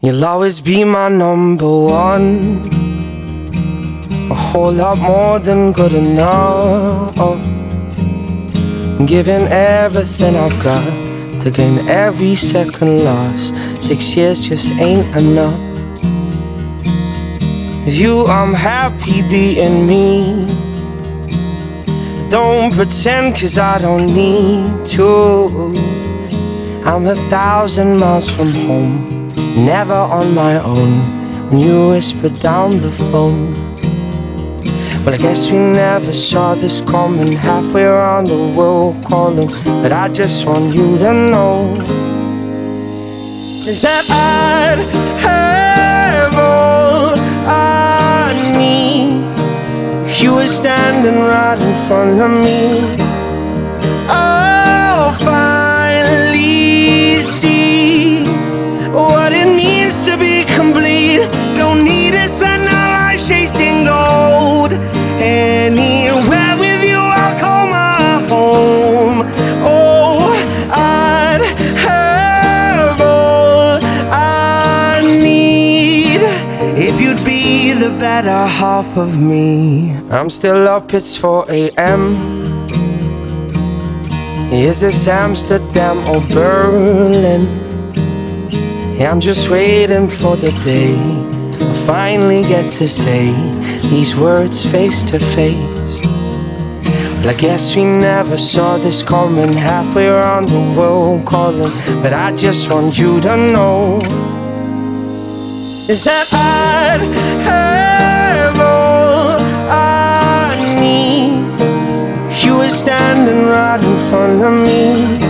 You'll always be my number one, a whole lot more than good enough. Giving everything I've got to gain every second lost. 6 years just ain't enough. With you I'm happy being me. Don't pretend, 'cause I don't need to. I'm 1,000 miles from home, never on my own. When you whisper down the phone, well, I guess we never saw this coming. Halfway around the world calling, but I just want you to know that I'd have all I need. You were standing right in front of me. I'll finally see what it means to be complete. Don't need to spend our life chasing gold. Anywhere with you I'll call my home. Oh, I'd have all I need if you'd be the better half of me. I'm still up, it's 4 a.m. Is this Amsterdam or Berlin? Yeah, I'm just waiting for the day I'll finally get to say these words face to face. Well, I guess we never saw this coming. Halfway around the world calling, but I just want you to know that I'd have all I need. You were standing right in front of me.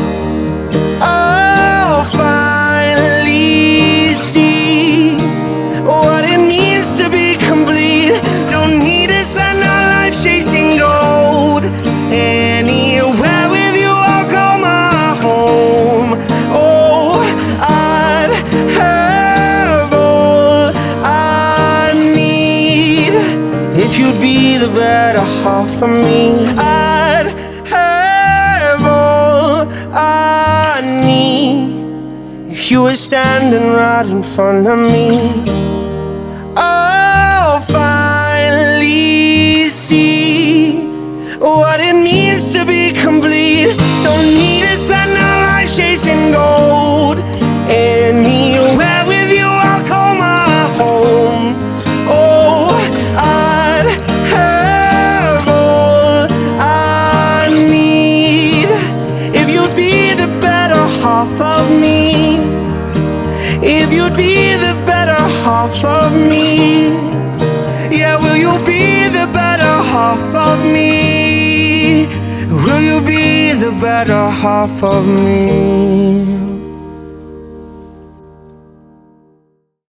I'll finally see what it means to be complete. Don't need to spend our life chasing gold. Anywhere with you I'll call my home. Oh, I'd have all I need if you'd be the better half of me. I'd have all I need if you were standing right in front of me. I'll finally see what it means to be complete. Don't need to spend our life chasing gold. Anywhere with you I'll call my home. Oh, I'd have all I need if you'd be the better half of me. If you'd be the better half of me. Yeah, will you be the better half of me? Will you be the better half of me?